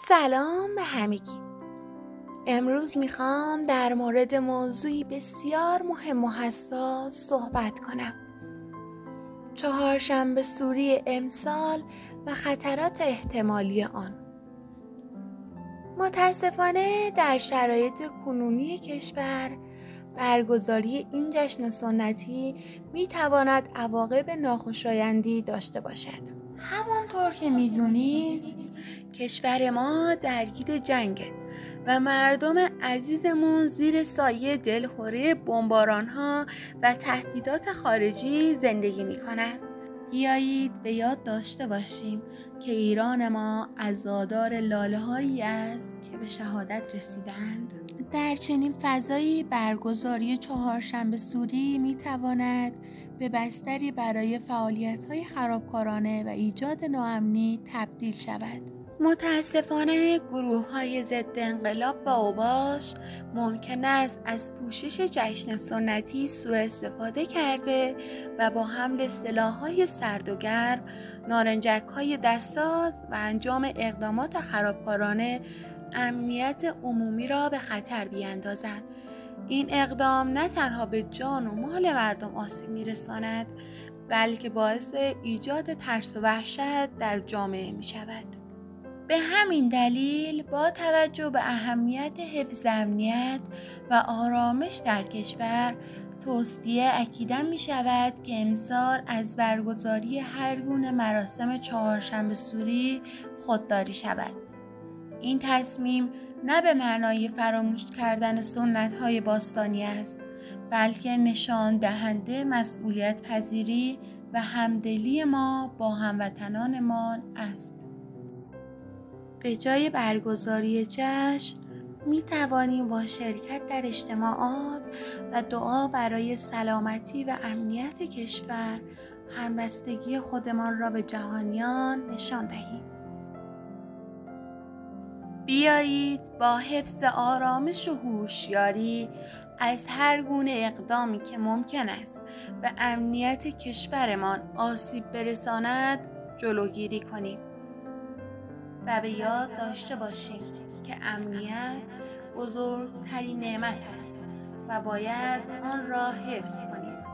سلام به همگی. امروز میخوام در مورد موضوعی بسیار مهم و حساس صحبت کنم. چهارشنبه سوری امسال و خطرات احتمالی آن. متاسفانه در شرایط کنونی کشور برگزاری این جشن سنتی میتواند عواقب ناخوشایندی داشته باشد. همانطور که میدونید کشور ما درگیر جنگه و مردم عزیزمون زیر سایه دلهوره بمباران‌ها و تهدیدات خارجی زندگی میکنن. بیایید به یاد داشته باشیم که ایران ما عزادار لاله‌هایی است که به شهادت رسیدند. در چنین فضایی برگزاری چهارشنبه سوری میتواند به بستری برای فعالیت‌های خرابکارانه و ایجاد ناامنی تبدیل شود. متاسفانه گروه‌های ضد انقلاب و اوباش ممکن است از پوشش جشن سنتی سوء استفاده کرده و با حمل سلاح‌های سرد و گرم، نارنجک‌های دستساز و انجام اقدامات خرابکارانه امنیت عمومی را به خطر بیاندازند. این اقدام نه تنها به جان و مال مردم آسیب می‌رساند، بلکه باعث ایجاد ترس و وحشت در جامعه می‌شود. به همین دلیل با توجه به اهمیت حفظ امنیت و آرامش در کشور توصیه اکیدا می شود که امسال از برگزاری هر گونه مراسم چهارشنبه سوری خودداری شود. این تصمیم نه به معنای فراموش کردن سنت‌های باستانی است، بلکه نشان دهنده مسئولیت پذیری و همدلی ما با هموطنانمان است. به جای برگزاری جشن می توانیم با شرکت در اجتماعات و دعا برای سلامتی و امنیت کشور همبستگی خودمان را به جهانیان نشان دهیم. بیایید با حفظ آرامش و هوشیاری از هر گونه اقدامی که ممکن است به امنیت کشورمان آسیب برساند جلوگیری کنیم و به یاد داشته باشیم که امنیت بزرگترین نعمت است و باید آن را حفظ کنیم.